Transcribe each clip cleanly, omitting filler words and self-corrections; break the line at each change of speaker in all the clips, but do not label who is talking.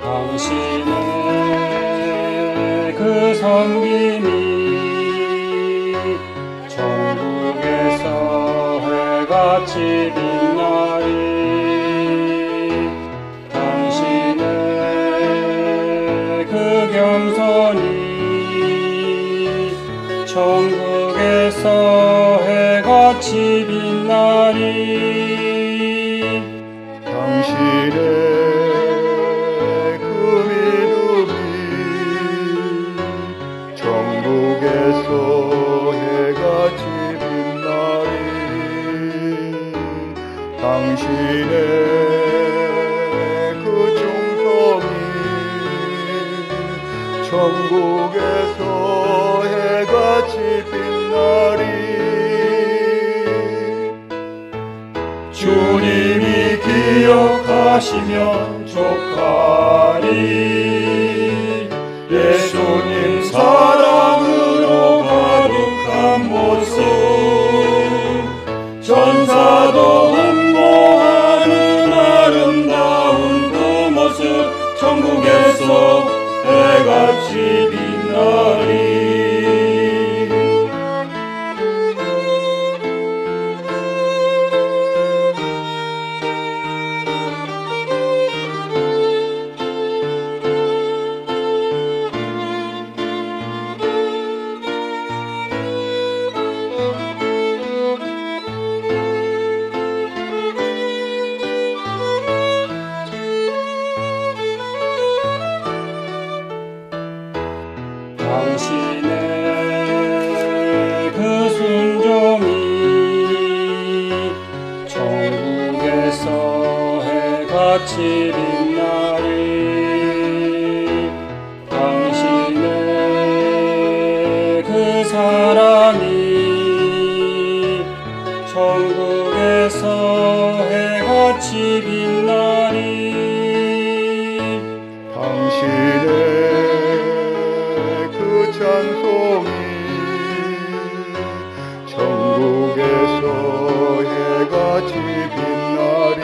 당신의 그 섬김이 천국에서 해같이 빛나리. 당신의 그 겸손이 천국에서 해같이 빛나리.
당신의 그 믿음이 천국에서 해같이 빛나리. 당신의 그 충성이 천국에서 해같이 빛나리.
주님이 기억하시면 족하리. 예수님 사랑으로 가득한 모습, 전사도 흠모하는 아름다운 그 모습, 천국에서 해같이 빛나리. 당신의 그 순종이 천국에서 해같이 빛나리. 당신의 그 사랑이 천국에서 해같이 빛나리.
당신의 그 찬송이 천국에서 해같이 빛나리.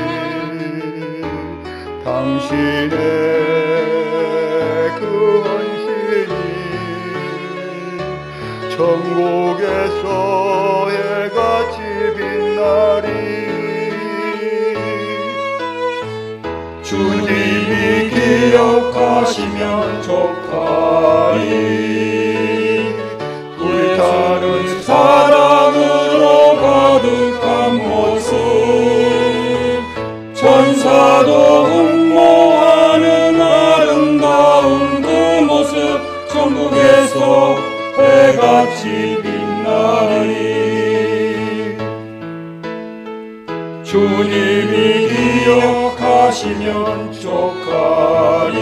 당신의 그 헌신이 천국에서 해같이 빛나리.
주님이 기억하시면 족하리. 불타는 사랑으로 가득한 모습, 천사도 흠모하는 아름다운 그 모습, 천국에서 해같이 빛나리. 주님이 기억하시면 족하리.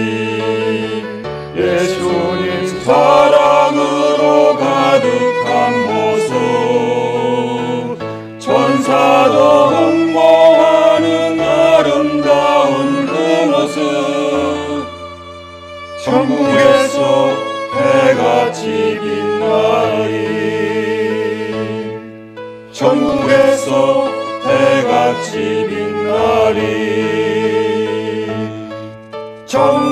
예수님 사랑으로 가득한 모습, 천사도 흠모하는 아름다운 그 모습, 천국에서 해같이 빛나리. 천국에서 해같이 빛나리.